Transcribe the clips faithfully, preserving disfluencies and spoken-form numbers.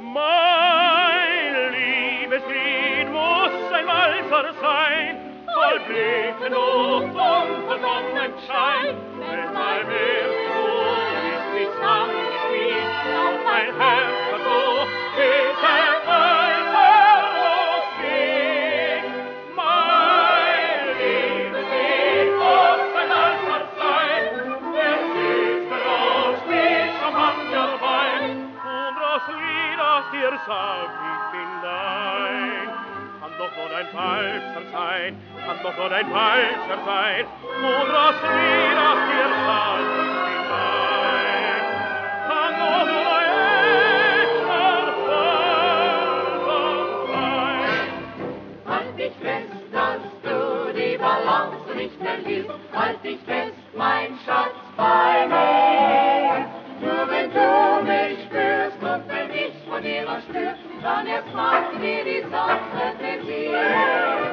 Mein Liebeslied muss ein Walzer sein, voll Blütenduft und von Sonnenschein. Wenn mein Herzblut ist wie Sonnenschmied, auf mein Herz so ist er walzerlos Weg. Mein Liebeslied muss ein Walzer sein, der Süße spielt schon mancher Wein. Und das Lied aus dir sagt, ich bin dein. Kann doch nur dein Walzer sein, kann doch nur dein Walzer sein. Und das Lied aus dir sagt, ich bin dein. Kann doch nur ein echter Walzer sein. Halt dich fest, dass du die Balance nicht verlierst. Halt dich fest, mein Schatz, bei mir. Nur wenn du mich spürst und wenn ich von dir was spür, dann erst macht mir die Sache Pläsier.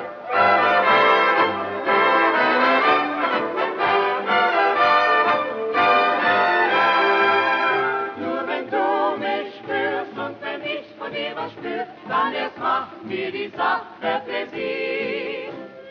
Nur wenn du mich spürst und wenn ich von dir was spür, dann erst macht mir die Sache Pläsier.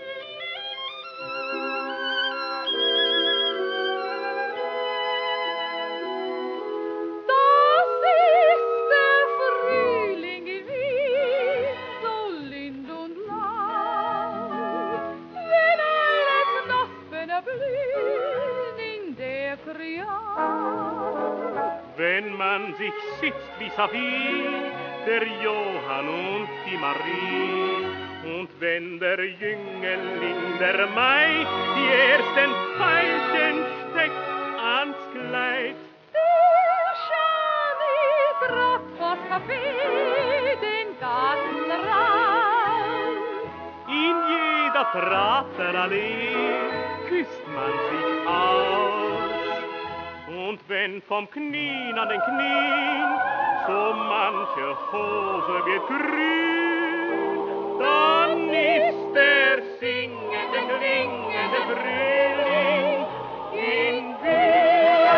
Wenn man sich sitzt vis-à-vis, der Johann und die Marie, und wenn der Jüngeling, der Mai, die ersten Veilchen steckt ans Kleid. Der Schani trat vors Café, den Gartenraum. In jeder Praterallee küsst man sich aus. Und wenn vom Knien an den Knien so manche Hose wird grün, dann ist der singende, klingende Frühling in Wien.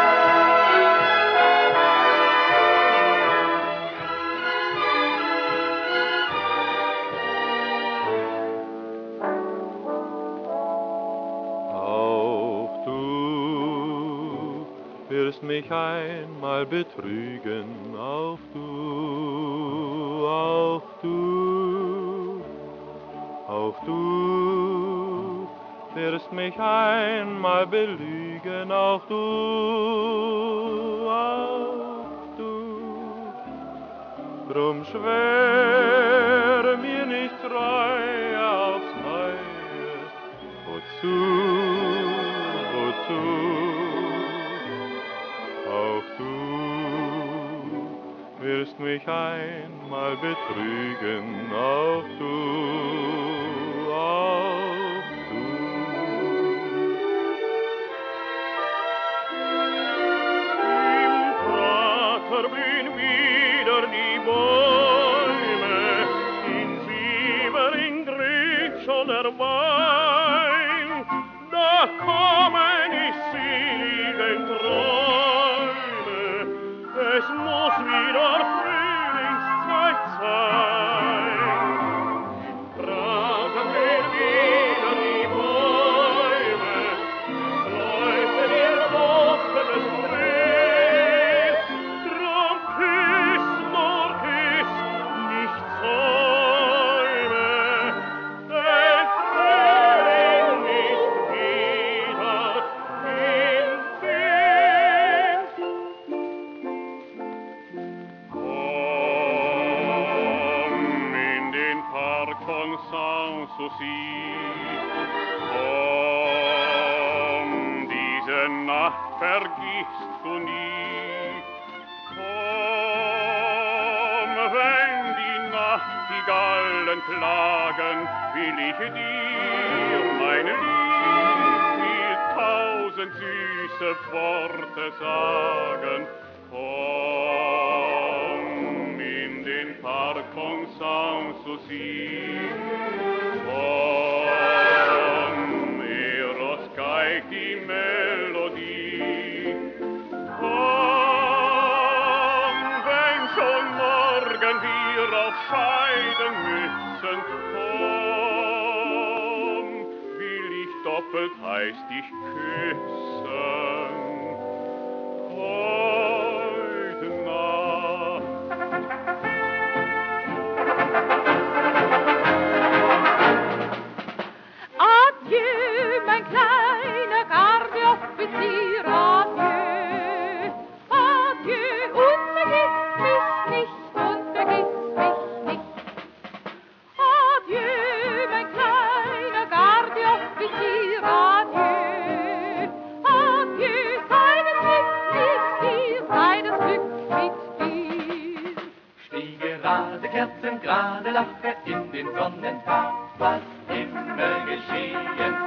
Auch du wirst mich einmal betrügen, auch du, auch du, auch du wirst mich einmal belügen, auch du, auch du. Drum schwör mir nicht treu aufs Neue, wozu, wozu? Auch du wirst mich einmal betrügen, auch du, auch du. Im Prater blühen wieder die Bäume, in Sievering grünt schon der Wein. Da kommen die seligen Träume, es muss wieder Frühlingszeit sein. Im Prater blühen wieder die Bäume, es leuchtet ihr luftendes Dreh. Drum küss, nur küss, nicht Säume, denn Frühling ist wieder in Wien. Komm in den Park von Sanssouci, komm, diese Nacht vergisst du nie. Komm, wenn die Nachtigallen klagen, will ich dir, mein Lieb, mit tausend süße Worte sagen. Komm in den Park von Sanssouci, komm, Eros geigt die Melodie. Komm, wenn schon morgen noch scheiden müssen, komm, will ich doppelt heiß dich küssen. Heute Nacht. Adieu, mein kleiner Gardeoffizier, adieu. Adieu, und vergiss mich nicht, und vergiss mich nicht. Adieu, mein kleiner Gardeoffizier, adieu. Adieu, sei das Glück mit dir, sei das Glück mit dir. Steh gerade, Kerzen gerade, lache in den Sonnentag, was immer geschehen